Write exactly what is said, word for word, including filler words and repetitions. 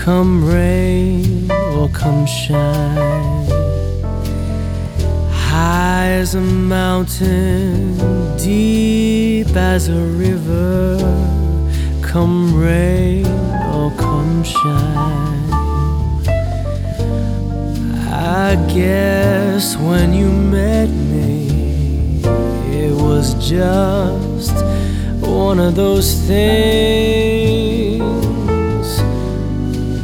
Come rain or come shine, high as a mountain, deep as a river. Come rain or come shine, I guess when you met me, it was just one of those things